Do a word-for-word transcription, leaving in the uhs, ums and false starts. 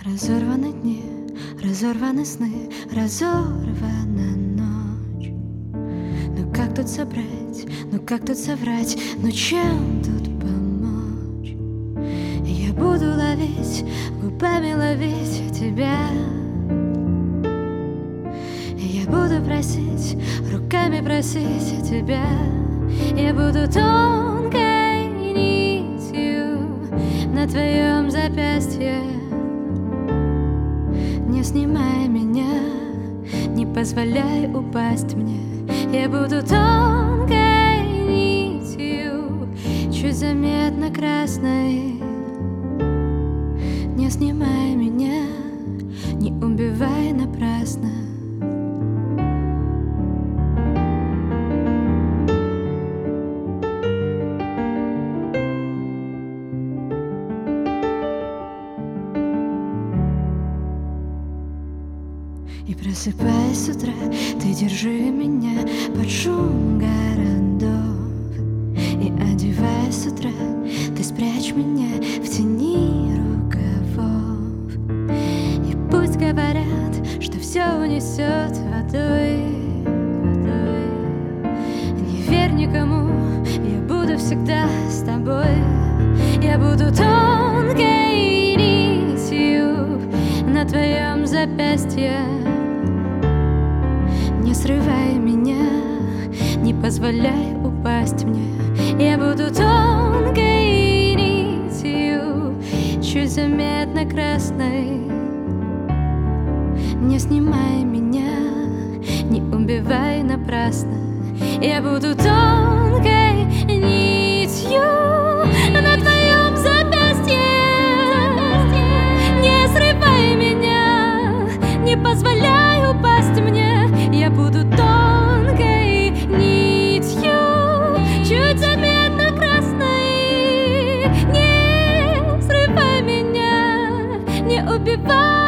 Разорваны дни, разорваны сны, разорвана ночь. Ну как тут собрать, ну как тут соврать, ну чем тут помочь? Я буду ловить, губами ловить тебя. Я буду просить, руками просить тебя. Я буду тонкой нитью на твоем запястье. Не снимай меня, не позволяй упасть мне. Я буду тонкой нитью, чуть заметно красной. Не снимай меня, не убивай напрасно. И просыпаясь с утра, ты держи меня под шум городов. И одеваясь с утра, ты спрячь меня в тени рукавов. И пусть говорят, что все унесет водой, водой. Не верь никому, я буду всегда с тобой. Я буду тонкой нитью на твоем запястье. Не срывай меня, не позволяй упасть мне. Я буду тонкой нитью, чуть заметно красной. Не снимай меня, не убивай напрасно. Я буду тонкой нитью на твоем запястье. Не срывай меня, не позволяй упасть мне. Я буду тонкой нитью, чуть заметно красной. Не срывай меня, не убивай.